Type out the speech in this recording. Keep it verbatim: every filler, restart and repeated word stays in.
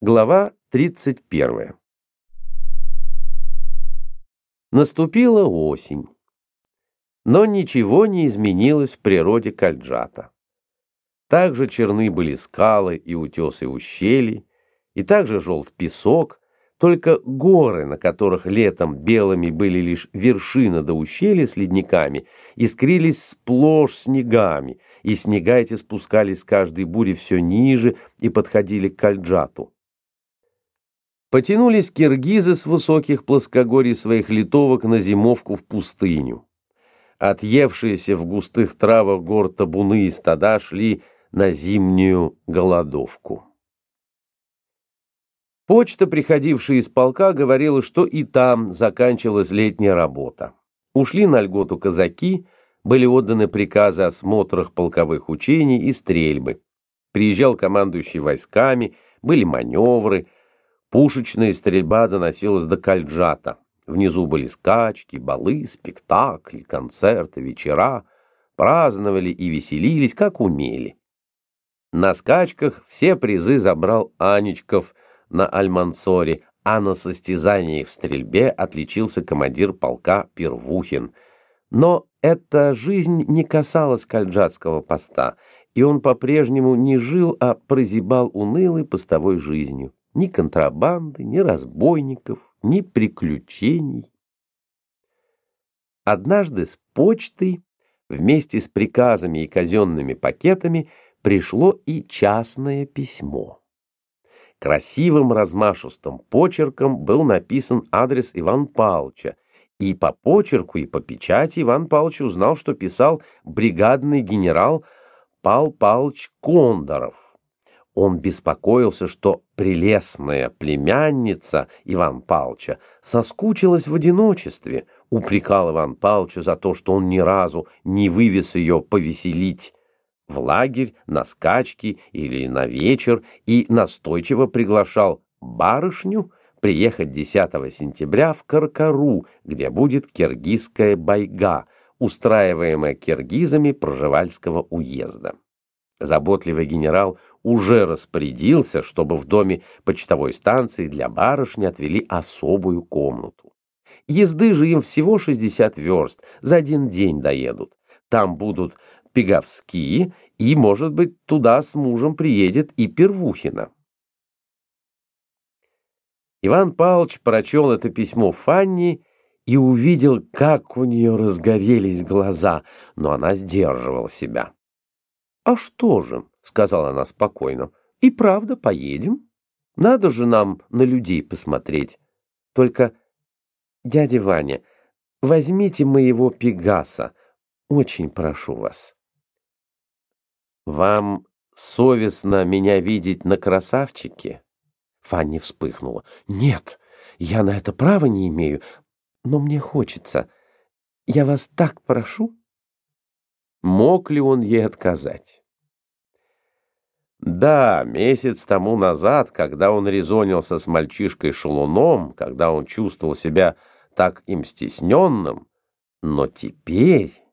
Глава тридцать первая. Наступила осень, но ничего не изменилось в природе Кальджата. Также черны были скалы и утесы ущелий, и также желт песок, только горы, на которых летом белыми были лишь вершины до ущелья с ледниками, искрились сплошь снегами, и снега эти спускались с каждой бури все ниже и подходили к Кальджату. Потянулись киргизы с высоких плоскогорий своих литовок на зимовку в пустыню. Отъевшиеся в густых травах гор табуны и стада шли на зимнюю голодовку. Почта, приходившая из полка, говорила, что и там заканчивалась летняя работа. Ушли на льготу казаки, были отданы приказы о смотрах полковых учений и стрельбы. Приезжал командующий войсками, были маневры, пушечная стрельба доносилась до Кальджата. Внизу были скачки, балы, спектакли, концерты, вечера. Праздновали и веселились, как умели. На скачках все призы забрал Аничков на Альмансоре, а на состязании в стрельбе отличился командир полка Первухин. Но эта жизнь не касалась кальджатского поста, и он по-прежнему не жил, а прозябал унылой постовой жизнью. Ни контрабанды, ни разбойников, ни приключений. Однажды с почтой, вместе с приказами и казенными пакетами, пришло и частное письмо. Красивым размашистым почерком был написан адрес Ивана Павловича, и по почерку, и по печати Иван Павлович узнал, что писал бригадный генерал Пал Павлович Кондоров. Он беспокоился, что прелестная племянница Ивана Павловича соскучилась в одиночестве, упрекал Иван Павловича за то, что он ни разу не вывез ее повеселить в лагерь, на скачки или на вечер, и настойчиво приглашал барышню приехать десятого сентября в Каркару, где будет киргизская байга, устраиваемая киргизами Пржевальского уезда. Заботливый генерал уже распорядился, чтобы в доме почтовой станции для барышни отвели особую комнату. Езды же им всего шестьдесят верст, за один день доедут. Там будут Пиговские, и, может быть, туда с мужем приедет и Первухина. Иван Павлович прочел это письмо Фанни и увидел, как у нее разгорелись глаза, но она сдерживала себя. «А что же?» — сказала она спокойно. «И правда поедем? Надо же нам на людей посмотреть. Только, дядя Ваня, возьмите моего Пегаса, очень прошу вас». «Вам совестно меня видеть на красавчике?» Фанни вспыхнула. «Нет, я на это права не имею, но мне хочется. Я вас так прошу». Мог ли он ей отказать? Да, месяц тому назад, когда он резонился с мальчишкой Шалуном, когда он чувствовал себя так им стесненным, но теперь...